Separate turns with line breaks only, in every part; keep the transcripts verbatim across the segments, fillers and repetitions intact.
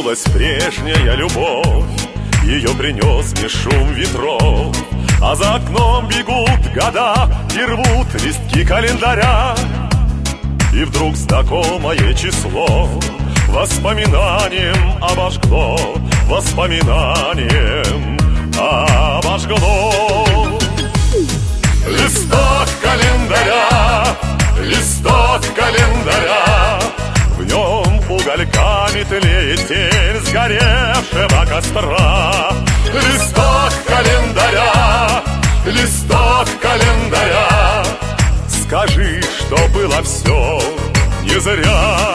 Вернулась прежняя любовь, ее принес мне шум ветров. А за окном бегут года и рвут листки календаря. И вдруг знакомое число воспоминанием обожгло, воспоминанием обожгло. Листок календаря, листок календаря, в нем угольками тлеет тень сгоревшего костра. Листок календаря, листок календаря, скажи, что было все не зря.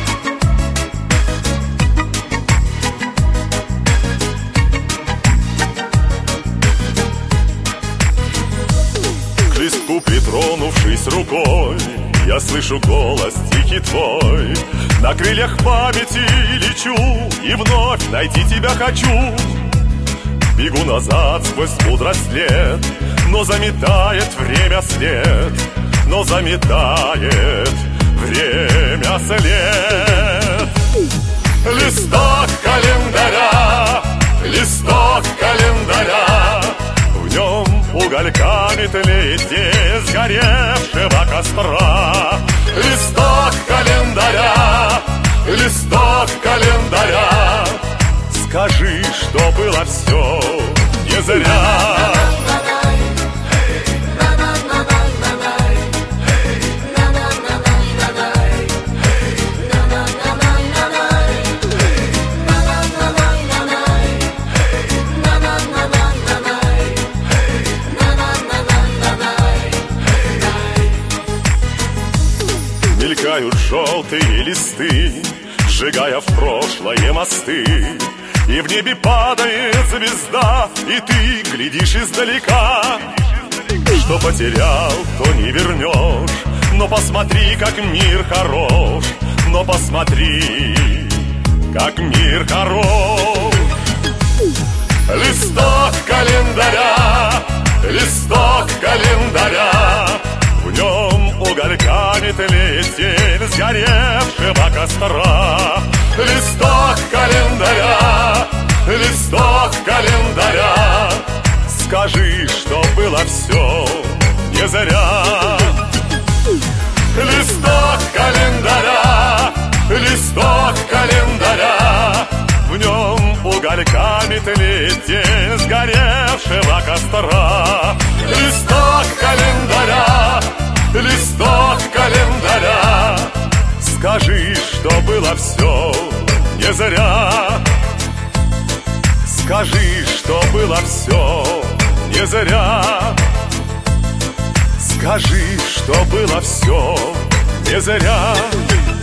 К листку притронувшись рукой, я слышу голос тихий твой. На крыльях памяти лечу и вновь найти тебя хочу. Бегу назад сквозь мудрость лет, но заметает время след, но заметает время след. Листок календаря, листок календаря, в нем угольками тлеет тень сгоревшего костра. Листок календаря, листок календаря, скажи, что было все не зря. Мелькают желтые листы, сжигая в прошлое мосты. И в небе падает звезда, и ты глядишь издалека. Что потерял, то не вернешь, но посмотри, как мир хорош, но посмотри, как мир хорош. Листок календаря, листок календаря, в нем угольками тлеет тень сгоревшего костра. Листок календаря, листок календаря, скажи, что было все не зря. Листок календаря, листок календаря, в нем угольками тлеет тень сгоревшего костра. Листок календаря, листок календаря, скажи, что было все не зря. Скажи, что было все не зря. Скажи, что было все не зря.